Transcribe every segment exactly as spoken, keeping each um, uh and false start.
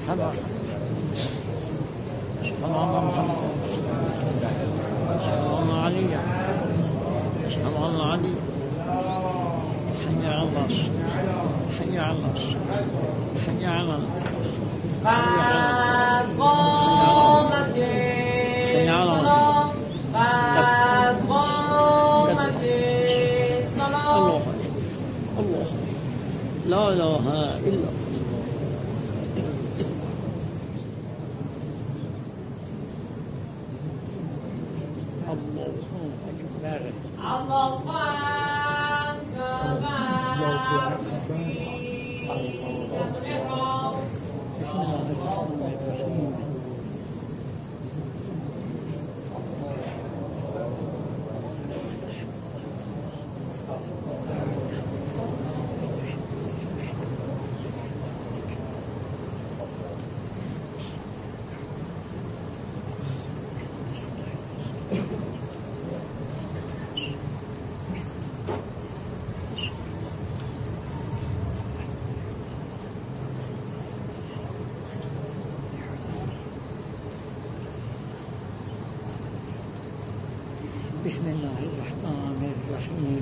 مرحبا. الله محمد. الله علي. الله علي. حي على الله. حي على الله. حي على الله. قامت الصلاة. قامت الصلاة. الله الله لا إله إلا الله. الله بسم الله الرحمن الرحيم. بسم الله الرحمن الرحيم.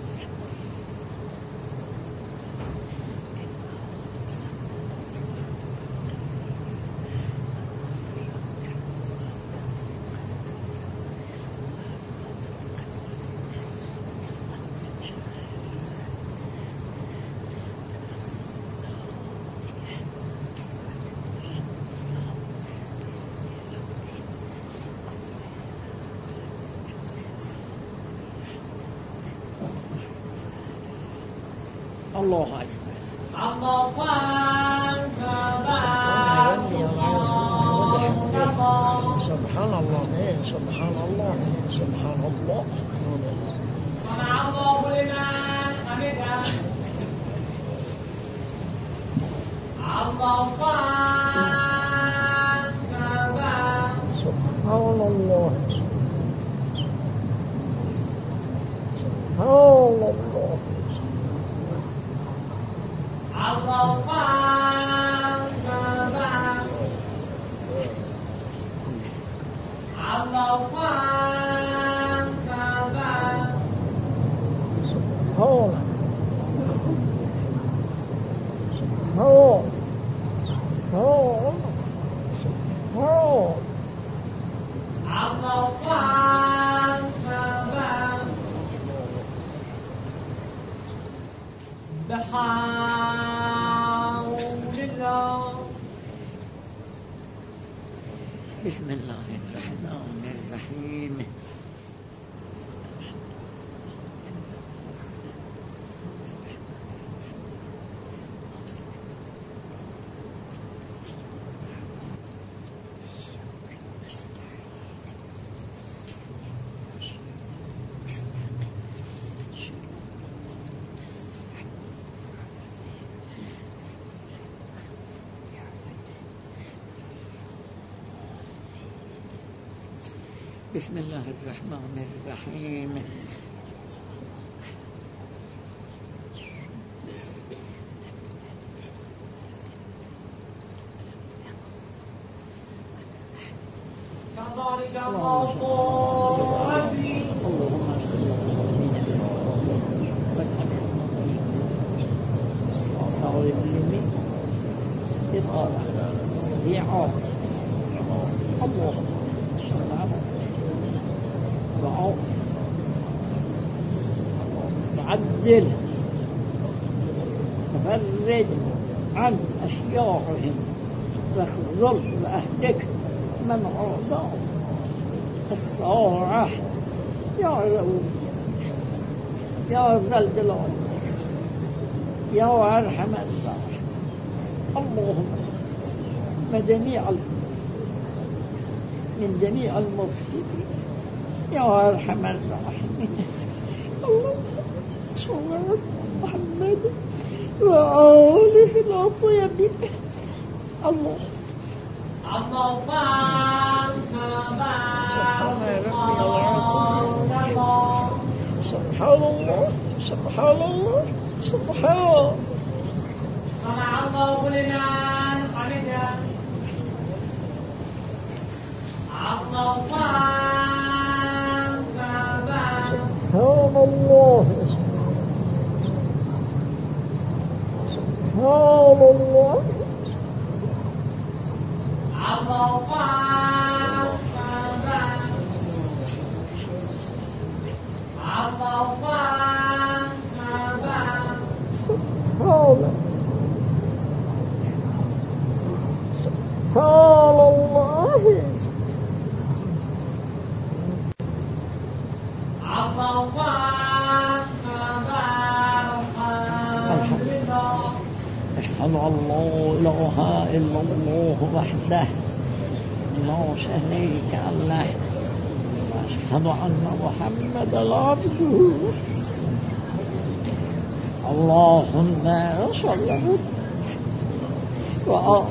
الله أكبر. الله سبحان الله سبحان الله سبحان الله. صنع الله لمن حمده. الله سبحان الله سبحان الله. الله بحول الله. بسم الله الرحمن الرحيم. بسم الله الرحمن الرحيم. كذلك الله ربي. اللهم صل على سيدنا محمد. اللهم عدل تفرج عن أشياعهم واخذل وأهلك من عرضهم الساعة يا رب يا ذا الجلال يا أرحم الراحمين. اللهم من جميع من جميع المفسدين يا أرحم الراحمين. اللهم صل على محمد وآله الطيبين. الله الله سبحان الله سبحان الله سبحان الله. صنع الله لمن حمده. سبحان الله سبحان الله أشهد أن لا إله إلا الله وحده لا شريك له وأشهد أن محمدا عبده اللهم صل وسلم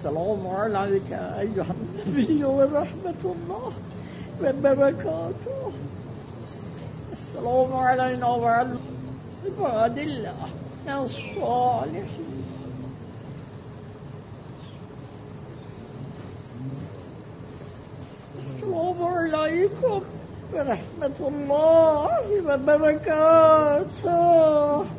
السلام عليك أيها النبي ورحمة الله وبركاته. السلام علينا وعلى عباد الله الصالحين. السلام عليكم ورحمة الله وبركاته.